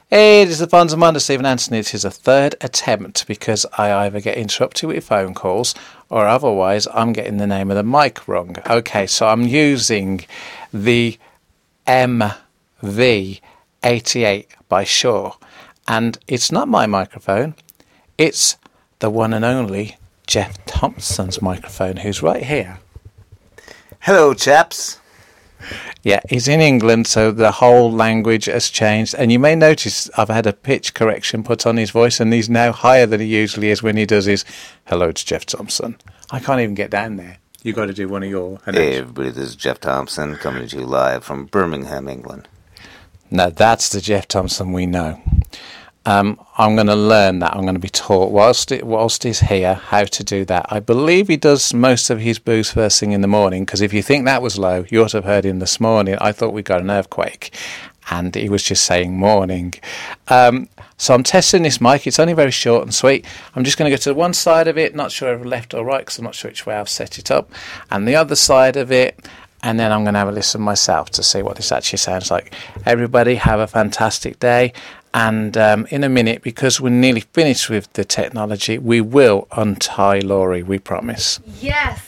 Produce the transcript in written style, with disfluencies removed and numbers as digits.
It is the Fonz and Wonder, Stephen Anthony. It is a third attempt because I either get interrupted with phone calls or otherwise I'm getting the name of the mic wrong. Okay, so I'm using the MV88 by Shure, and it's not my microphone, it's the one and only Jeff Thompson's microphone, who's right here. Hello, chaps. Yeah, he's in England, so the whole language has changed. And you may notice I've had a pitch correction put on his voice, and he's now higher than he usually is when he does his hello to Jeff Thompson. I can't even get down there. You've got to do one of your... Hey, everybody, this is Jeff Thompson coming to you live from Birmingham, England. No, that's the Jeff Thompson we know. I'm going to learn that. I'm going to be taught whilst he's here how to do that. I believe he does most of his booze first thing in the morning, because if you think that was low, you ought to have heard him this morning. I thought we got an earthquake, and he was just saying morning. So I'm testing this mic. It's only very short and sweet. I'm just going to go to one side of it, not sure if left or right, because I'm not sure which way I've set it up, and the other side of it. And then I'm going to have a listen myself to see what this actually sounds like. Everybody have a fantastic day. And in a minute, because we're nearly finished with the technology, we will untie Laurie, we promise. Yes.